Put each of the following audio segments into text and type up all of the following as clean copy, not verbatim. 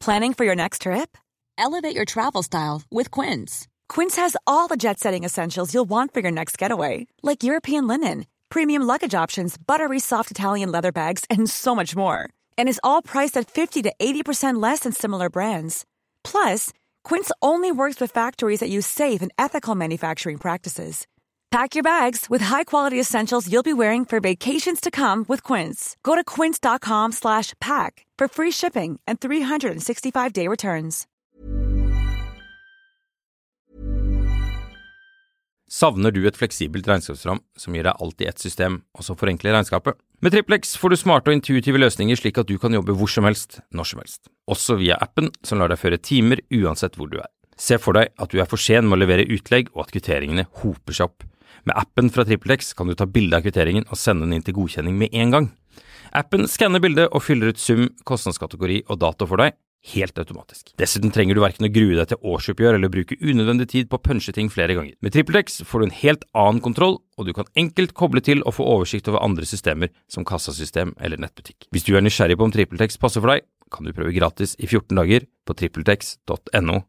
Planning for your next trip? Elevate your travel style with Quince. Quince has all the jet-setting essentials you'll want for your next getaway, like European linen, premium luggage options, buttery soft Italian leather bags, and so much more. And is all priced at 50 to 80% less than similar brands. Plus, Quince only works with factories that use safe and ethical manufacturing practices. Pack your bags with high-quality essentials you'll be wearing for vacations to come with Quince. Go to quince.com/pack for free shipping and 365-day returns. Savner du et fleksibelt regnskapsprogram som gir deg alt i ett system, og som forenkler regnskapet? Med TrippelX får du smarte og intuitive løsninger slik at du kan jobbe hvor som helst, når som helst. Også via appen som lar deg føre timer uansett hvor du er. Se for deg at du er for sen med å levere utlegg og at kvitteringene hoper seg opp. Med appen fra TrippelX kan du ta bilde av kvitteringen og sende den inn til godkjenning med en gang. Appen skanner bildet og fyller ut sum, kostnadskategori og dato for deg, helt automatisk. Dessuten trenger du hverken å grue deg til årsoppgjør eller bruke unødvendig tid på å punche ting flere ganger. Med TrippelX får du en helt annen kontroll, og du kan enkelt koble til og få oversikt over andre systemer som kassasystem eller nettbutikk. Hvis du er nysgjerrig på om TrippelX passer for deg, kan du prøve gratis i 14 dager på trippeltex.no.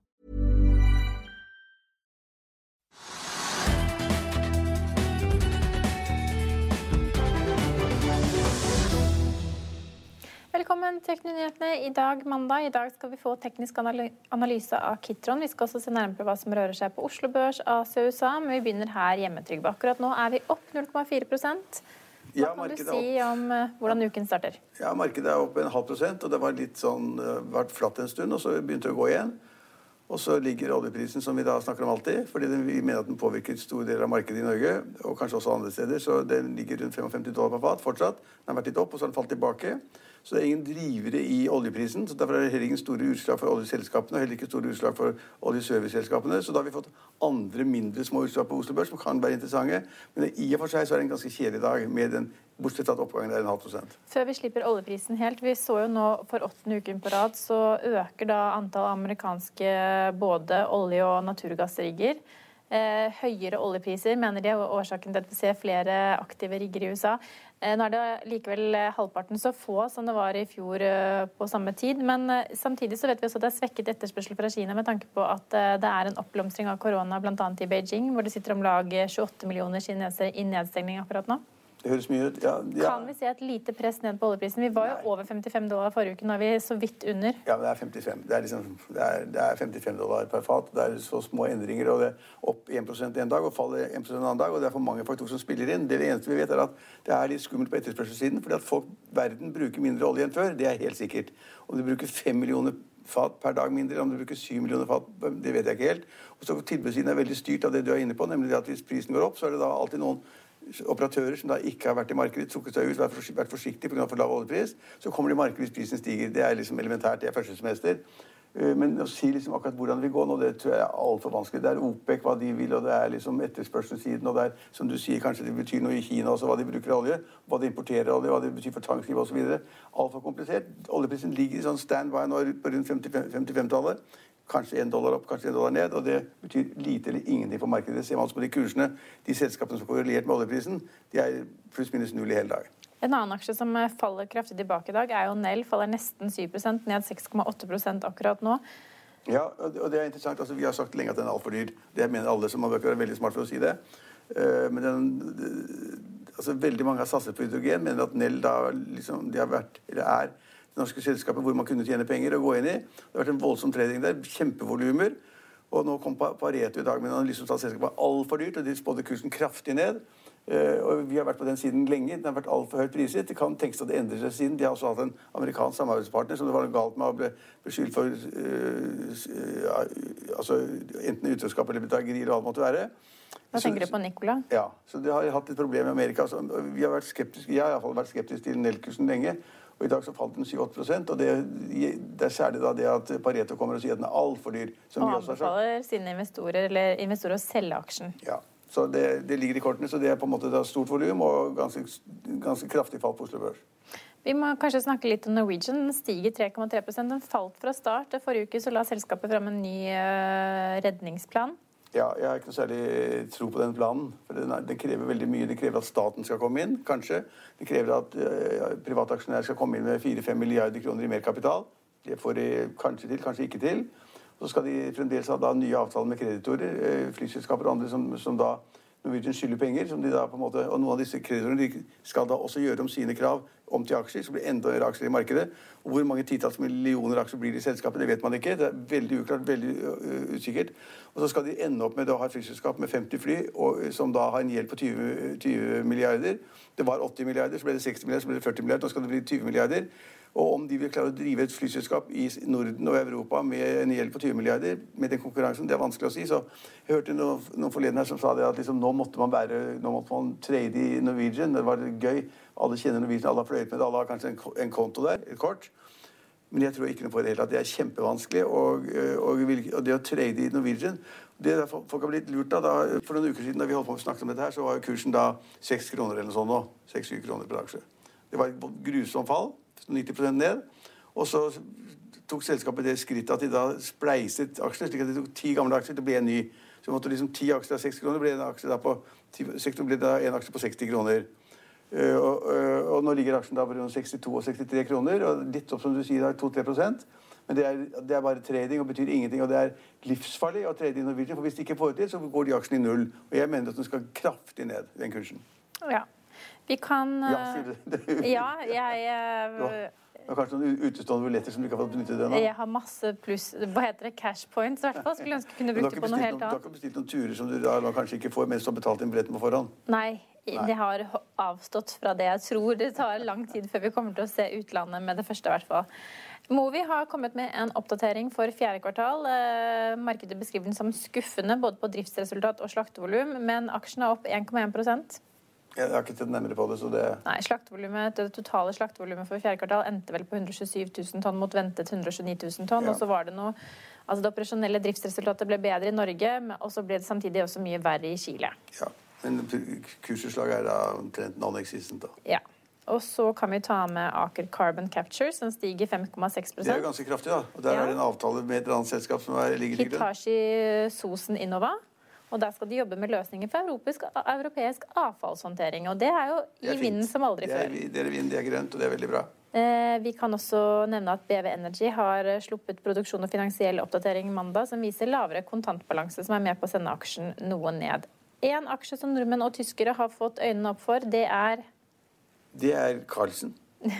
Velkommen til Teknyhetene. I dag mandag. I dag skal vi få teknisk analyse av Kitron. Vi skal også se nærmere på hva som rører seg på Oslo Børs, Asia og USA, men vi begynner her hjemme, Trygve. Akkurat nå er vi opp 0,4%. Hva kan du si om hvordan uken starter? Ja, markedet er opp 0,5%, og det var litt sånn, vært flatt en stund, og så begynte det å gå igjen. Og så ligger oljeprisen, som vi da snakker om alltid, fordi vi mener at den påvirker stor del av markedet i Norge, og kanskje også andre steder, så den ligger rundt $55 på fat fortsatt. Den har vært litt opp, og så har den falt tilbake. Så det er ingen drivere i oljeprisen, så derfor er det heller ingen store utslag for oljeselskapene, og heller ikke store utslag for oljeserviceselskapene. Så da har vi fått andre mindre små utslag på Oslo Børs, som kan være interessante. Men i og for seg så er det en ganske kjedelig dag med den bortsett at oppgangen er 0,5%. Før vi slipper oljeprisen helt, vi så jo nå for 8. uken på rad, så øker da antall amerikanske både olje- og naturgassrigger. Høyere oljepriser mener de er årsaken til at vi ser flere aktive rigger i USA. Nå er det likevel halvparten så få som det var i fjor på samme tid, men samtidig så vet vi også at det er svekket etterspørsel fra Kina med tanke på at det er en oppblomstring av korona blant annet i Beijing, hvor det sitter om lag 28 millioner kinesere i nedstengning akkurat nå. Det høres mye ut, ja. Kan vi se et lite press ned på oljeprisen? Vi var jo over $55 forrige uke, nå er vi så vidt under. Ja, men det er 55. Det er $55 per fat. Det er så små endringer, og det er opp 1% en dag og faller 1% en annen dag, og det er for mange faktorer som spiller inn. Det eneste vi vet er at det er litt skummelt på etterspørselssiden, fordi at verden bruker mindre olje enn før, det er helt sikkert. Om du bruker 5 millioner fat per dag mindre, om du bruker 7 millioner fat, det vet jeg ikke helt. Og så tilbudssiden er veldig styrt av det du er inne på, nemlig at hvis prisen går opp, så er det da alltid noen operatører som da ikke har vært i markedet, trukket seg ut, vært forsiktig på grunn av for lav oljepris, så kommer de i markedet hvis prisen stiger. Det er liksom elementært, det er første semester. Men å si liksom akkurat hvordan det vil gå nå, det tror jeg er alt for vanskelig. Det er OPEC, hva de vil, og det er liksom etterspørselssiden, og det er, som du sier, kanskje det betyr noe i Kina også, hva de bruker olje, hva de importerer olje, hva det betyr for tankskriv og så videre. Alt for komplisert. Oljeprisen ligger i sånn stand-by nå på rundt 55-tallet. Kanskje $1 opp, kanskje $1 ned, og det betyr lite eller ingenting for markedet. Det ser man altså på de kursene. De selskapene som korrelert med oljeprisen, de er pluss minus null i hele dag. En annen aksje som faller kraftig tilbake i dag er jo Nell, faller nesten 7%, ned 6,8% akkurat nå. Ja, og det er interessant. Altså, vi har sagt lenge at den er alt for dyr. Det mener alle som har vært veldig smart for å si det. Men veldig mange har satset på hydrogen, mener at Nell da liksom, de har vært, eller er, norske selskaper hvor man kunne tjene penger og gå inn i. Det har vært en voldsom trading der, kjempevolumer. Og nå kom Pareto i dag med en analyse som sa at selskapet var alt for dyrt, og de spådde kursen kraftig ned. Og vi har vært på den siden lenge. Den har vært alt for høyt priset. Det kan tenkes at det endrer seg siden. De har også hatt en amerikansk samarbeidspartner som det var galt med å bli beskyldt for enten utroskap eller bedrageri eller hva det måtte være. Hva tenker du på Nikola? Ja, så det har hatt et problem i Amerika. Så vi har vært skeptiske, jeg har i hvert fall vært skeptisk til Nell-kursen lenge. Og i dag så falt den 7-8%, og det er særlig da det at Pareto kommer og sier at den er alt for dyr. Og anbefaler sine investorer å selge aksjen. Ja, så det ligger i kortene, så det er på en måte stort volum og ganske kraftig fall på Oslo Børs. Vi må kanskje snakke litt om Norwegian. Den stiger 3,3%. Den falt fra start. Forrige uke så la selskapet frem en ny redningsplan. Ja, jeg har ikke noe særlig tro på den planen, for den krever veldig mye. Det krever at staten skal komme inn, kanskje. Det krever at private aksjonærer skal komme inn med 4-5 milliarder kroner i mer kapital. Det får de kanskje til, kanskje ikke til. Så skal de fremdeles ha da nye avtaler med kreditorer, flyselskaper og andre som da Norwegian skylder penger, som de da på en måte, og noen av disse kreditorene de skal da også gjøre om sine krav om til aksjer, så blir enda mer aksjer i markedet. Og hvor mange titalls millioner aksjer blir det i selskapet, det vet man ikke. Det er veldig uklart, veldig usikkert. Og så skal de ende opp med å ha et flyselskap med 50 fly, som da har en gjeld på 20 milliarder. Det var 80 milliarder, så ble det 60 milliarder, så ble det 40 milliarder, nå skal det bli 20 milliarder. Og om de vil klare å drive et flyselskap i Norden og Europa med en gjeld på 20 milliarder, med den konkurransen, det er vanskelig å si. Så jeg hørte noen forleden her som sa det at liksom, nå måtte man trade i Norwegian. Det var gøy. Alle kjenner Norwegian, alle har fløyet med det, alle har kanskje en konto der, et kort. Men jeg tror ikke noe på det hele at det er kjempevanskelig. Og det å trade i Norwegian, det er folk har blitt lurt da. For noen uker siden da vi holdt på å snakke om dette her, så var kursen da 6 kroner eller noe sånt nå. 6-7 kroner per aksje. Det var et grusomt fall. 90% ned, og så tok selskapet det skrittet at de da spleiset aksjer, slik at de tok 10 gamle aksjer, det ble en ny. Så måtte liksom 10 aksjer av 6 kroner, ble en aksje da på 6 ble da en aksje på 60 kroner. Og nå ligger aksjen da på 62 og 63 kroner, og litt opp som du sier, 2-3%. Men det er bare trading og betyr ingenting, og det er livsfarlig å trade i Norwegian, for hvis de ikke får det til, så går de aksjene i null. Og jeg mener at den skal kraftig ned, den kursen. Ja. Vi kan... Ja, sier du. Ja, jeg... Du har kanskje noen utestående ruletter som du ikke har fått benyttet ennå? Jeg har masse pluss... Hva heter det? Cash points, i hvert fall. Skulle ønske kunne bruke på noe helt annet. Du har ikke bestilt noen turer som du da kanskje ikke får mens du har betalt inn billetten på forhånd? Nei, det har avstått fra det. Jeg tror det tar lang tid før vi kommer til å se utlandet med det første, i hvert fall. Movi har kommet med en oppdatering for 4. kvartal. Markedet beskriver den som skuffende, både på driftsresultat og slaktevolum, men aksjen er opp 1,1%. Jeg har ikke sett nærmere på det, så det... Nei, det totale slaktevolumet for 4. kvartal endte vel på 127 000 tonn mot ventet 129 000 tonn, og så var det noe... Altså det operasjonelle driftsresultatet ble bedre i Norge, og så ble det samtidig også mye verre i Chile. Ja, men kursutslaget er da omtrent non-existent da. Ja, og så kan vi ta med Aker Carbon Capture, som stiger 5,6%. Det er jo ganske kraftig da, og der er det en avtale med et eller annet selskap som ligger til grunn. Hitachi Zosen Innova. Og der skal de jobbe med løsninger for europeisk avfallshåndtering. Og det er jo i vinden som aldri før. Det er vind, det er grønt, og det er veldig bra. Vi kan også nevne at BW Energy har sluppet produksjon og finansiell oppdatering mandag, som viser lavere kontantbalanse, som er med på å sende aksjen noe ned. En aksje som nordmenn og tyskere har fått øynene opp for, det er... Det er Carlsen.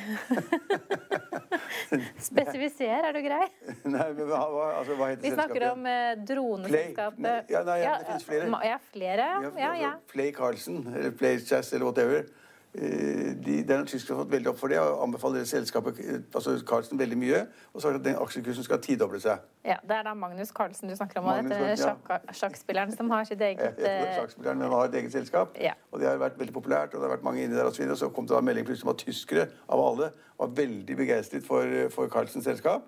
Spesifiser, er du grei? Nei, men hva heter selskapet? Vi snakker om droneselskapet. Ja, det finnes flere. Ja, flere. Ja. Play Carlsen, eller Play Chess, eller whatever. Det er noen tyskere som har fått veldig opp for det, og anbefaler selskapet, altså Carlsen, veldig mye, og så har den aksjekursen skal tidoble seg. Ja, det er da Magnus Carlsen du snakker om, og dette sjakkspilleren som har sitt eget... Ja, sjakkspilleren, men han har et eget selskap, og det har vært veldig populært, og det har vært mange inne der og så videre, og så kom det da en melding plutselig om at tyskere av alle var veldig begeistret for Carlsens selskap.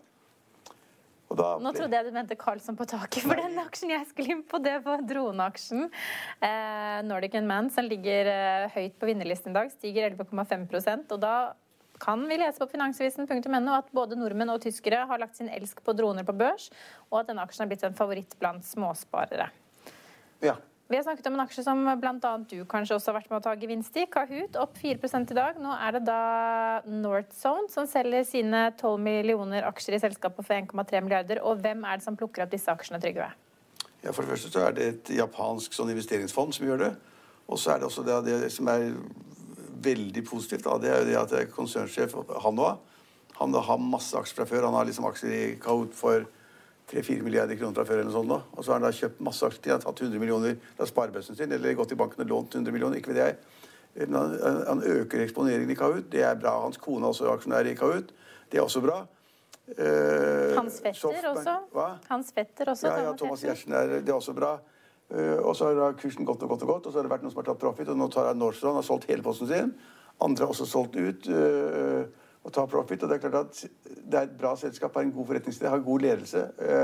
Nå trodde jeg du mente Carlsen på taket, for den aksjen jeg skulle inn på, det var droneaksjen. Nordic Unmanned, som ligger høyt på vinnerlisten i dag, stiger 11,5%, og da kan vi lese på finansvisen.no at både nordmenn og tyskere har lagt sin elsk på droner på børs, og at denne aksjen har blitt en favoritt blant småsparere. Ja. Vi har snakket om en aksje som blant annet du kanskje også har vært med å ta gevinst i. Kahoot, opp 4% i dag. Nå er det da Northzone som selger sine 12 millioner aksjer i selskapet for 1,3 milliarder. Og hvem er det som plukker opp disse aksjene, Trygve? Ja, for det første så er det et japansk investeringsfond som gjør det. Og så er det også det som er veldig positivt. Det er jo det at konsernsjef Hanwha, han har masse aksjer fra før. Han har liksom aksjer i Kahoot for 3-4 milliarder kroner fra før eller noe sånt nå. Og så har han da kjøpt masse aksjer til. Han har tatt 100 millioner fra sparebøssen sin, eller gått i banken og lånt 100 millioner, ikke vet jeg. Men han øker eksponeringen i Kahoot. Det er bra. Hans kone også aksjonær i Kahoot. Det er også bra. Hans fetter også. Hva? Hans fetter også. Ja, Thomas Gjertsen det er også bra. Og så har kursen gått, og så har det vært noen som har tatt profit, og nå tar han Northzone, har solgt hele posten sin. Andre har også solgt ut og tar profit, og det er klart at det er et bra selskap, har en god forretningsidé, har god ledelse,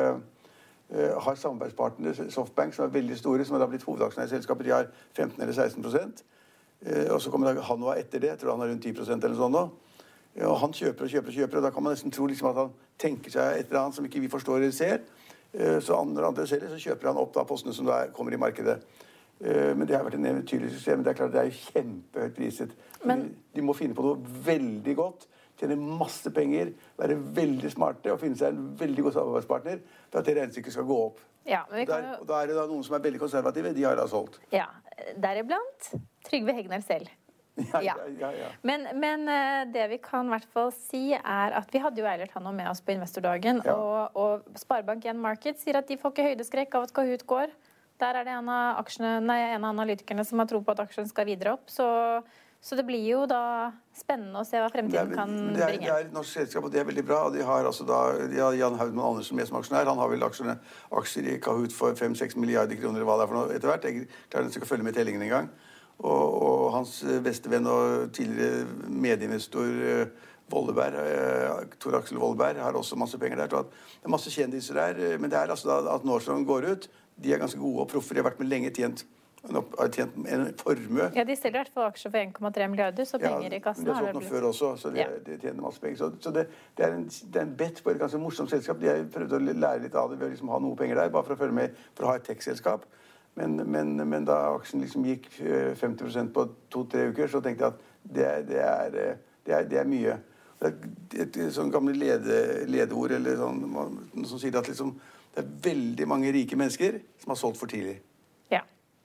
har samarbeidspartnere, Softbank, som er veldig store, som har blitt hovedaksjonær i selskapet, de har 15 eller 16%. Og så kommer Hanwha etter det, jeg tror han har rundt 10% eller sånn nå. Og han kjøper, og da kan man nesten tro liksom at han tenker seg et eller annet som ikke vi forstår eller ser. Så andre selger, så kjøper han opp da postene som da kommer i markedet. Men det har vært en eventyrlig system, men det er klart at det er kjempehøyt priset. De må finne på noe veldig godt tjene masse penger, være veldig smarte og finne seg en veldig god samarbeidspartner for at det regnestykket skal gå opp. Ja, men Og da er det da noen som er veldig konservative, de har da solgt. Ja, deriblant Trygve Hegnar selv. Ja. Men det vi kan I hvert fall si at vi hadde jo Eilert Hanno med oss på investordagen, og Sparebank1 Markets sier at de får ikke høydeskrekk av at Kahoot går. Der er det en av analytikerne som har tro på at aksjen skal videre opp, så det blir jo da spennende å se hva fremtiden kan bringe. Det er et norsk selskap, og det er veldig bra. De har altså da Jan Haudmann Andersen med som aksjonær. Han har vel aksjer I Kahoot for 5-6 milliarder kroner, hva det for noe etter hvert. Jeg klarer nesten ikke å følge med tellingen en gang. Og hans bestevenn og tidligere medinvestor Volleberg, Tor Aksel Volleberg, har også masse penger der. Så det er masse kjendiser der, men det er altså da at Nordstrøm går ut. De er ganske gode og proffer. De har vært med lenge, har tjent en formue. Ja, de selger I hvert fall aksjer for 1,3 milliarder, så penger I kassen har det blitt. Før også, så de tjener masse penger. Så det er en bet på et ganske morsomt selskap. De har prøvd å lære litt av det ved å liksom ha noe penger der, bare for å følge med, for å ha et tech-selskap. Men da aksjen liksom gikk 50% på 2-3 uker, så tenkte jeg at det er mye. Det et sånn gamle ledeord, eller sånn, noe som sier at liksom, det er veldig mange rike mennesker som har solgt for tidlig. Ja.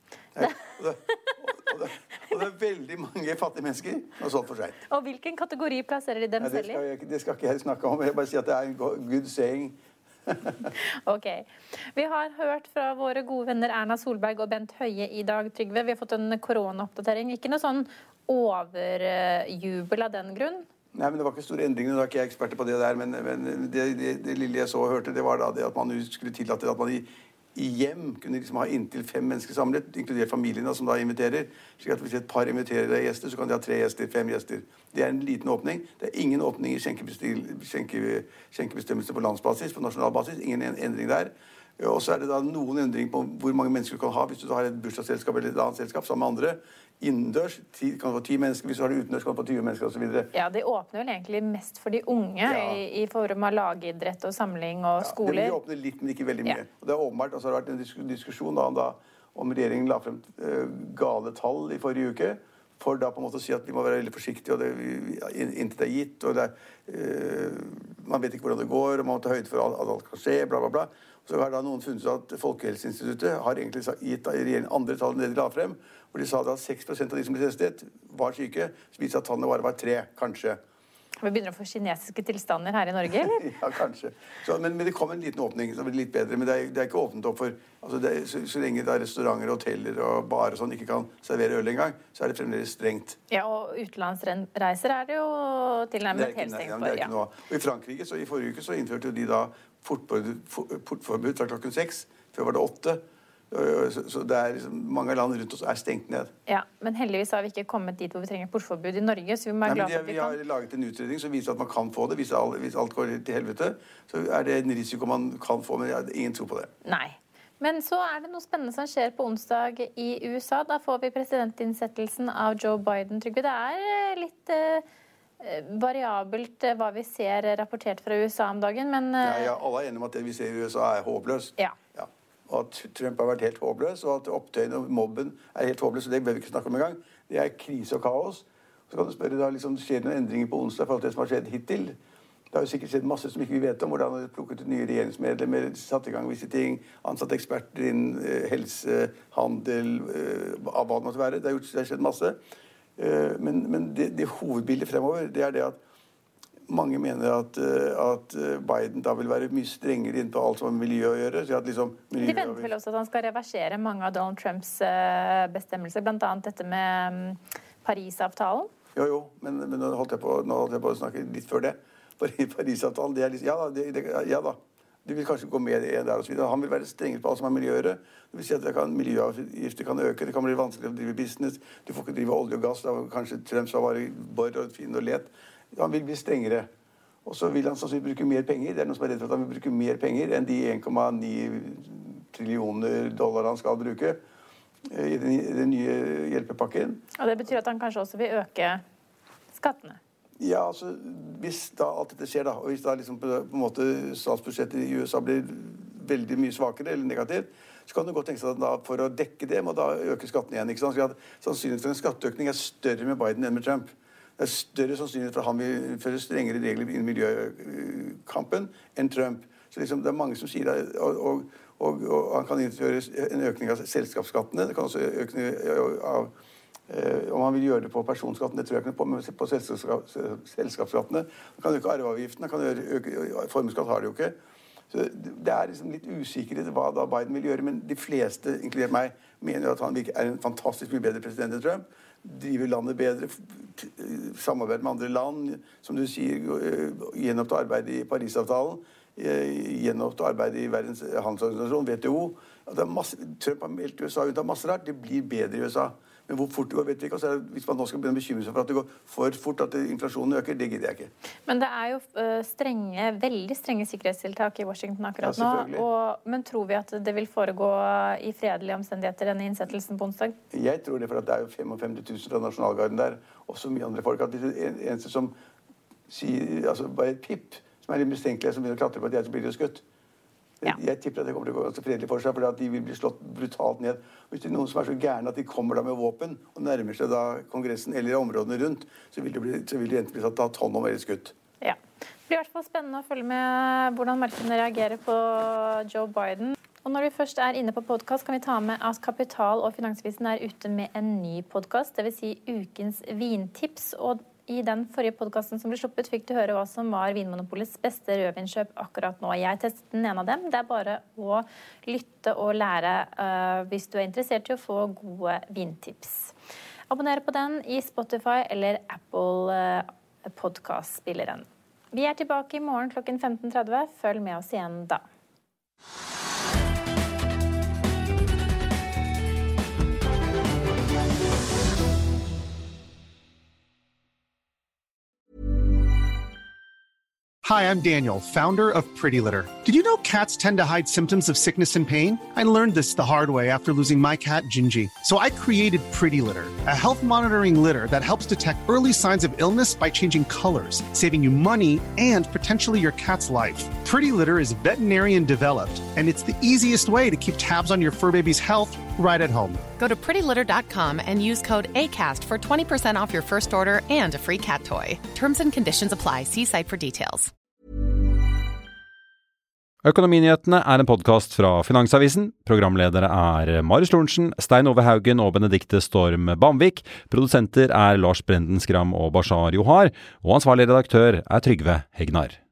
Og det er veldig mange fattige mennesker som har solgt for sent. Og hvilken kategori plasserer de dem selv I? Det skal ikke jeg snakke om. Jeg bare sier at det er en good saying. Ok. Vi har hørt fra våre gode venner Erna Solberg og Bent Høie I dag, Trygve. Vi har fått en koronaoppdatering. Ikke noe sånn overjubel av den grunn? Nei, men det var ikke store endringer. Da er ikke jeg ekspert på det der, men det lille jeg så og hørte, det var da det at man skulle tillate at man I hjem kunne liksom ha inntil 5 mennesker samlet, inkludert familiene som da inviterer. Slik at hvis et par inviterer gjester, så kan de ha 3 gjester, 5 gjester. Det er en liten åpning. Det er ingen åpning I skjenkebestemmelser på landsbasis, på nasjonalbasis. Ingen endring der. Og så er det da noen endring på hvor mange mennesker du kan ha hvis du har et bursdagsselskap eller et annet selskap sammen med andre. Innendørs kan du få 10 mennesker, hvis du har det utendørs kan du få 20 mennesker og så videre. Ja, det åpner vel egentlig mest for de unge I form av lagidrett og samling og skoler. Ja, det åpner litt, men ikke veldig mye. Og det er åpenbart, og så har det vært en diskusjon om regjeringen la frem gale tall I forrige uke, for da på en måte å si at vi må være veldig forsiktige, og inntil det gitt, og man vet ikke hvordan det går, og man må ta høyde for at alt kan skje, bla bla bla. Så har da noen funnet at Folkehelseinstituttet har egentlig gitt regjeringen andre tall enn det de la frem, hvor de sa at 6% av de som ble testet var syke, så viser at tallene bare var 3, kanskje. Vi begynner å få kinesiske tilstander her I Norge, eller? Ja, kanskje. Men det kom en liten åpning, så det blir litt bedre, men det er ikke åpnet opp for, altså så lenge det restauranter, hoteller og bar og sånn ikke kan servere øl engang, så det fremdeles strengt. Ja, og utenlandsreiser det jo tilnærmet helt stengt for. Det er ikke noe. Og I Frankrike, så I forrige uke, så innførte de da portforbud fra klokken 6, før var det 8, så det liksom, mange land rundt oss stengt ned. Ja, men heldigvis har vi ikke kommet dit hvor vi trenger portforbud I Norge, så vi må være glad for at vi har laget en utredning som viser at man kan få det. Hvis alt går til helvete, så det en risiko man kan få, men ingen tror på det. Nei. Men så det noe spennende som skjer på onsdag I USA. Da får vi presidentinnsettelsen av Joe Biden, Trygve. Det litt variabelt hva vi ser rapportert fra USA om dagen, men... Ja, alle enige om at det vi ser I USA håpløst. Ja. Og at Trump har vært helt håpløs, og at opptøyene og mobben helt håpløs, så det bør vi ikke snakke om en gang. Det krise og kaos. Så kan du spørre, da liksom, skjer det noen endringer på onsdag for det som har skjedd hittil? Det har jo sikkert skjedd masse som ikke vi vet om, hvordan det har plukket ut nye regjeringsmedlemmer, satt I gang visse ting, ansatt eksperter innen helse, handel, av hva det måtte være. Det har skjedd masse. Men det hovedbildet fremover, det det at mange mener at Biden da vil være mye strengere inn på alt som har med miljø å gjøre. Så at liksom de venter vel også at han skal reversere mange av Donald Trumps bestemmelser, blant annet dette med Paris-avtalen. Jo, men nå holdt jeg på å snakke litt før det. For Paris-avtalen, det liksom, ja da. Du vil kanskje gå med I der og så videre. Han vil være strengere på alt som har miljø å gjøre. Det vil si at miljøavgifter kan øke, det kan bli vanskelig å drive business, du får ikke drive olje og gass, da kanskje Trump skal være borr og fin og let. Han vil bli strengere. Og så vil han sannsynligvis bruke mer penger. Det noen som redd for at han vil bruke mer penger enn de 1,9 trillioner dollar han skal bruke I den nye hjelpepakken. Og det betyr at han kanskje også vil øke skattene? Ja, altså, hvis da alt dette skjer da, og hvis da liksom på en måte statsbudsjettet I USA blir veldig mye svakere eller negativt, så kan du godt tenke seg at da, for å dekke det må da øke skattene igjen, ikke sant? Så sannsynligvis for en skatteøkning større med Biden enn med Trump. Det større sannsynlighet for at han vil innføre strengere regler i miljøkampen enn Trump. Så liksom, det mange som sier det, og han kan innføre en økning av selskapsskattene. Det kan også økning av om han vil gjøre det på personskatten, det tror jeg ikke på, men på selskapsskattene. Han kan øke arveavgiften, han kan øke formuesskatt har det jo ikke. Så det liksom litt usikkerhet hva da Biden vil gjøre, men de fleste, inkludert meg, mener at han en fantastisk mye bedre president enn Trump. Driver landet bedre, samarbeid med andre land, som du sier, gjenoppta arbeid i Parisavtalen, gjenoppta arbeid i verdens handelsorganisasjon, WTO. Trump har meldt USA ut av masse rart, det blir bedre i USA. Men hvor fort det går, vet vi ikke. Og så hvis man nå skal begynne å bekymre seg for at det går for fort, at inflasjonen øker, det gidder jeg ikke. Men det jo veldig strenge sikkerhetstiltak i Washington akkurat nå. Men tror vi at det vil foregå i fredelige omstendigheter denne innsettelsen på onsdag? Jeg tror det, for at det jo 55 000 fra Nasjonalgarden der, og så mye andre folk. At det eneste som sier, altså bare et pip, som litt mistenkelige, som begynner å klatre på at så blir det skutt. Jeg tipper at det kommer til å gå ganske fredelig for seg, for at de vil bli slått brutalt ned. Hvis det noen som så gærne at de kommer da med våpen og nærmer seg da Kongressen eller områdene rundt, så vil de enten bli tatt hånd om eller skutt. Ja. Det blir i hvert fall spennende å følge med hvordan markedene reagerer på Joe Biden. Og når vi først inne på podcast, kan vi ta med at Kapital og Finansvisen ute med en ny podcast, det vil si ukens vintips. Og i den forrige podcasten som ble sluppet, fikk du høre hva som var Vinmonopolets beste rødvinskjøp akkurat nå. Jeg testet den ene av dem. Det bare å lytte og lære hvis du interessert i å få gode vintips. Abonner på den i Spotify eller Apple podcast-spilleren. Vi tilbake i morgen klokken 15:30. Følg med oss igjen da. Hi, I'm Daniel, founder of Pretty Litter. Did you know cats tend to hide symptoms of sickness and pain? I learned this the hard way after losing my cat, Gingy. So I created Pretty Litter, a health monitoring litter that helps detect early signs of illness by changing colors, saving you money and potentially your cat's life. Pretty Litter is veterinarian developed, and it's the easiest way to keep tabs on your fur baby's health right at home. Go to prettylitter.com and use code ACAST for 20% off your first order and a free cat toy. Terms and conditions apply. See site for details. Økonominyhetene en podcast fra Finansavisen. Programledere Marius Lorentzen, Stein Ove Haugen og Benedikte Storm Bamvik. Produsenter Lars Brenden Skram og Bashar Johar. Og ansvarlig redaktør Trygve Hegnar.